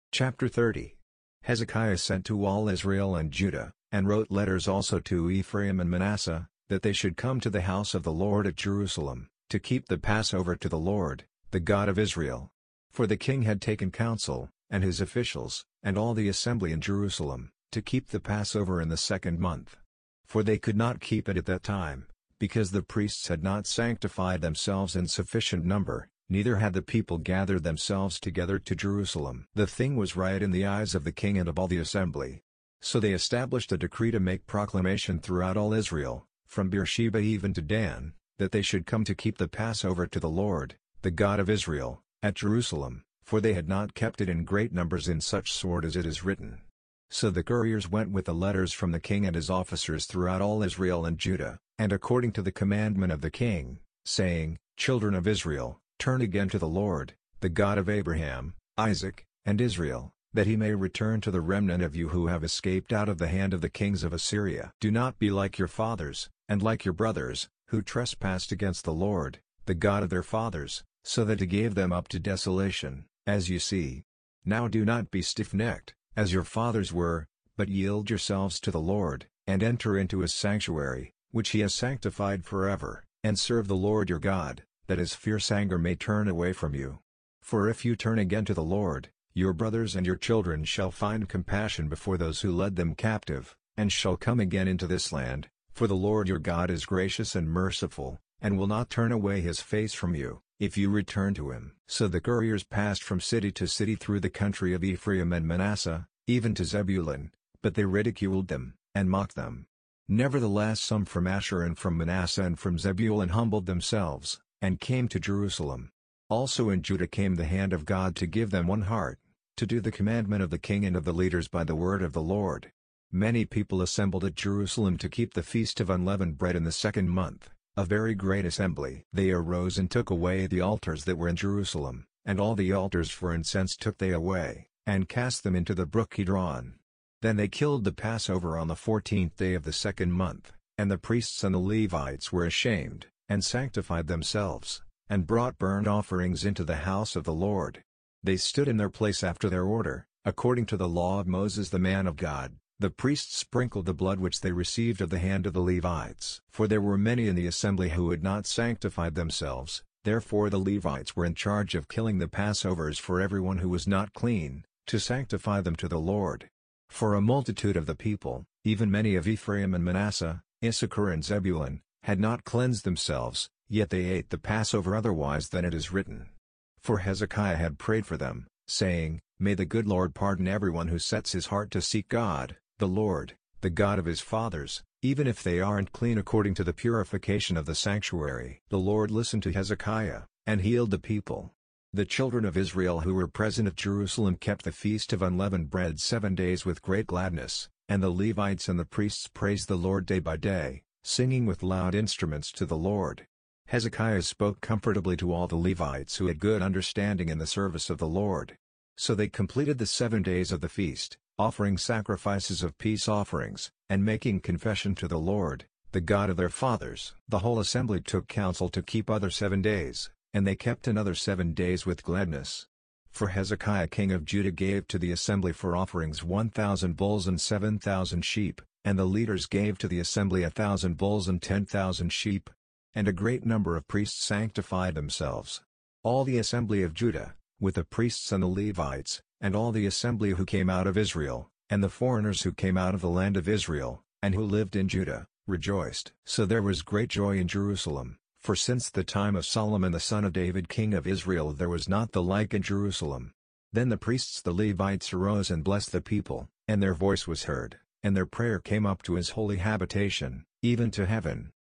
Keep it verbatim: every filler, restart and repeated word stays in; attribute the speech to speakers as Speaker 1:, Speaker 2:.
Speaker 1: Chapter thirty. Hezekiah sent to all Israel and Judah, and wrote letters also to Ephraim and Manasseh, that they should come to the house of the Lord at Jerusalem, to keep the Passover to the Lord, the God of Israel. For the king had taken counsel, and his officials, and all the assembly in Jerusalem, to keep the Passover in the second month. For they could not keep it at that time, because the priests had not sanctified themselves in sufficient number, neither had the people gathered themselves together to Jerusalem. The thing was right in the eyes of the king and of all the assembly. So they established a decree to make proclamation throughout all Israel, from Beersheba even to Dan, that they should come to keep the Passover to the Lord, the God of Israel, at Jerusalem, for they had not kept it in great numbers in such sort as it is written. So the couriers went with the letters from the king and his officers throughout all Israel and Judah, and according to the commandment of the king, saying, Children of Israel, turn again to the Lord, the God of Abraham, Isaac, and Israel, that he may return to the remnant of you who have escaped out of the hand of the kings of Assyria. Do not be like your fathers, and like your brothers, who trespassed against the Lord, the God of their fathers, so that he gave them up to desolation, as you see. Now do not be stiff-necked, as your fathers were, but yield yourselves to the Lord, and enter into his sanctuary, which he has sanctified forever, and serve the Lord your God, that his fierce anger may turn away from you. For if you turn again to the Lord, your brothers and your children shall find compassion before those who led them captive, and shall come again into this land, for the Lord your God is gracious and merciful, and will not turn away his face from you, if you return to him. So the couriers passed from city to city through the country of Ephraim and Manasseh, even to Zebulun, but they ridiculed them, and mocked them. Nevertheless some from Asher and from Manasseh and from Zebulun humbled themselves, and came to Jerusalem. Also in Judah came the hand of God to give them one heart, to do the commandment of the king and of the leaders by the word of the Lord. Many people assembled at Jerusalem to keep the feast of unleavened bread in the second month, a very great assembly. They arose and took away the altars that were in Jerusalem, and all the altars for incense took they away, and cast them into the brook Kidron. Then they killed the Passover on the fourteenth day of the second month, and the priests and the Levites were ashamed, and sanctified themselves, and brought burnt offerings into the house of the Lord. They stood in their place after their order, according to the law of Moses the man of God. The priests sprinkled the blood which they received of the hand of the Levites. For there were many in the assembly who had not sanctified themselves, therefore the Levites were in charge of killing the Passovers for everyone who was not clean, to sanctify them to the Lord. For a multitude of the people, even many of Ephraim and Manasseh, Issachar and Zebulun, had not cleansed themselves, yet they ate the Passover otherwise than it is written. For Hezekiah had prayed for them, saying, May the good Lord pardon everyone who sets his heart to seek God, the Lord, the God of his fathers, even if they aren't clean according to the purification of the sanctuary. The Lord listened to Hezekiah, and healed the people. The children of Israel who were present at Jerusalem kept the feast of unleavened bread seven days with great gladness, and the Levites and the priests praised the Lord day by day, singing with loud instruments to the Lord. Hezekiah spoke comfortably to all the Levites who had good understanding in the service of the Lord. So they completed the seven days of the feast, offering sacrifices of peace offerings, and making confession to the Lord, the God of their fathers. The whole assembly took counsel to keep other seven days, and they kept another seven days with gladness. For Hezekiah king of Judah gave to the assembly for offerings one thousand bulls and seven thousand sheep, and the leaders gave to the assembly a thousand bulls and ten thousand sheep. And a great number of priests sanctified themselves. All the assembly of Judah, with the priests and the Levites, and all the assembly who came out of Israel, and the foreigners who came out of the land of Israel, and who lived in Judah, rejoiced. So there was great joy in Jerusalem, for since the time of Solomon the son of David king of Israel there was not the like in Jerusalem. Then the priests the Levites arose and blessed the people, and their voice was heard, and their prayer came up to his holy habitation, even to heaven.